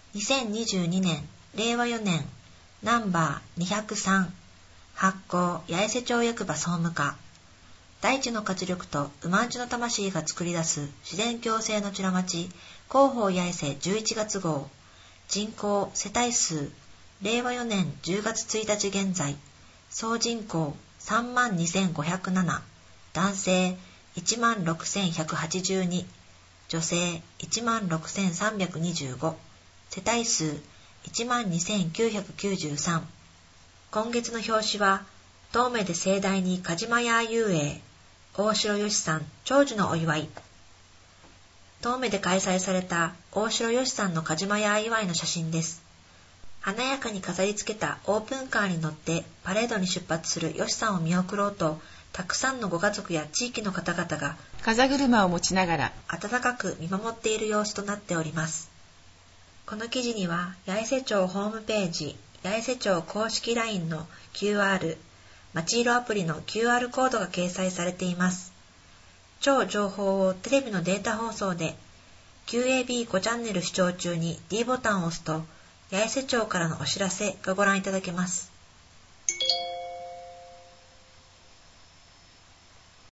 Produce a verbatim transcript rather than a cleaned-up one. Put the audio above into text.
にせんにじゅうにねんれいわよねんナンバーにひゃくさん発行八重瀬町役場総務課。大地の活力と馬んちの魂が作り出す自然共生のちら町広報八重瀬じゅういちがつ号。人口世帯数れいわよねんじゅうがつついたち現在総人口さんまんにせんごひゃくなな、男性いちまんろくせんひゃくはちじゅうに、女性いちまんろくせんさんびゃくにじゅうご、世帯数いちまんにせんきゅうひゃくきゅうじゅうさん。今月の表紙は遠目で盛大に鹿島屋遊泳大城よしさん長寿のお祝い。遠目で開催された大城よしさんの鹿島屋祝いの写真です。華やかに飾り付けたオープンカーに乗ってパレードに出発するよしさんを見送ろうと、たくさんのご家族や地域の方々が風車を持ちながら温かく見守っている様子となっております。この記事には八重瀬町ホームページ、八重瀬町公式 ライン の キューアール、まちいろアプリの キューアール コードが掲載されています。超情報をテレビのデータ放送で キューエービーご チャンネル視聴中に D ボタンを押すと八重瀬町からのお知らせがご覧いただけます。